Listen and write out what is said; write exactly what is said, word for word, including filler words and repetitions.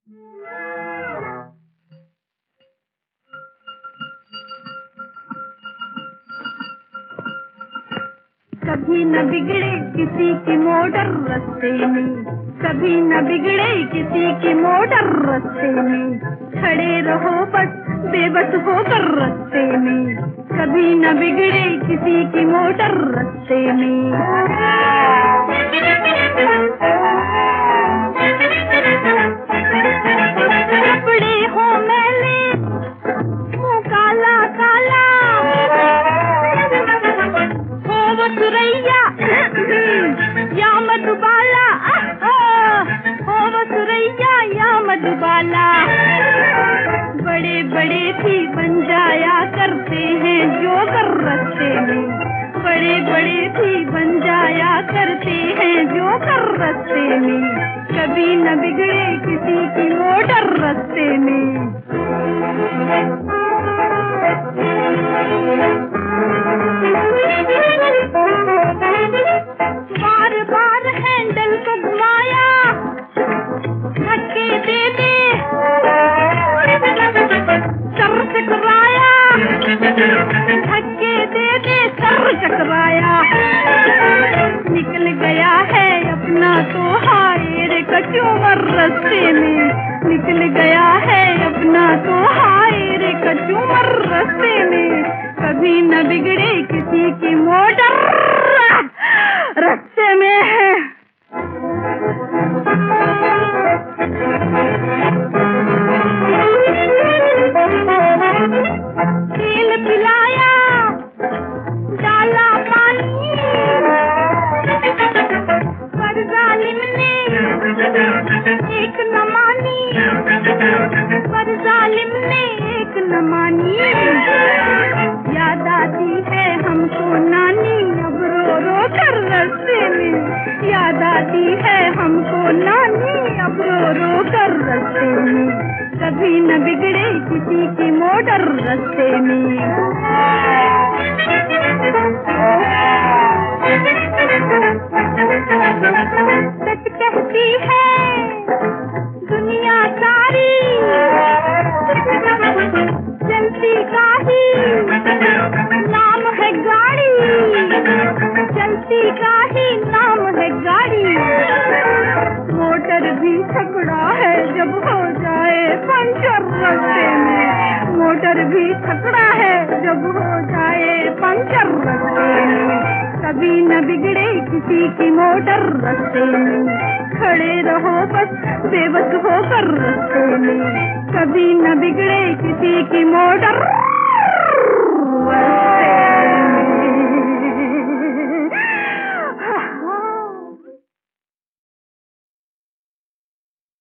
कभी न बिगड़े किसी की मोटर रास्ते में, कभी न बिगड़े किसी की मोटर रास्ते में, खड़े रहो बस बेबस होकर रास्ते में, कभी न बिगड़े किसी की मोटर रास्ते में। कपड़े हो मैले मुँह काला काला, हो वो सुरैया या मधुबाला, हो वो सुरैया या मधुबाला, बड़े बड़े भी बन जाया करते हैं जोकर रास्ते में, बड़े बड़े भी बन जाया करते हैं जोकर रास्ते में, कभी न बिगड़े किसी की मोटर रास्ते में। बार बार हैंडल को घुमाया, धक्के दे दे सर चकराया, धक्के दे दे सर चकराया, निकल गया है अपना तो हाय रे कचूमर रास्ते में, निकल गया है अपना तो हाय रे कचूमर रास्ते में, कभी न बिगड़े किसी की मोटर रास्ते में है। तेल पिलाया डाला पानी, पर जालिम ने एक न मानी, पर जालिम ने एक न मानी, याद आती है हमको नानी अब रो रो कर रास्ते में, याद आती है हमको नानी अब रो रो कर रास्ते में, कभी न बिगड़े किसी की मोटर रास्ते में। सच कहती है दुनिया सारी, चलती का ही नाम है गाड़ी, चलती का ही नाम है गाड़ी, मोटर भी छकड़ा है जब हो जाए पंचर रास्ते में, मोटर भी छकड़ा है जब हो जाए पंचर रास्ते में, कभी न बिगड़े किसी की मोटर रास्ते में, खड़े रहो बस बेबस होकर रास्ते में, कभी न बिगड़े किसी की मोटर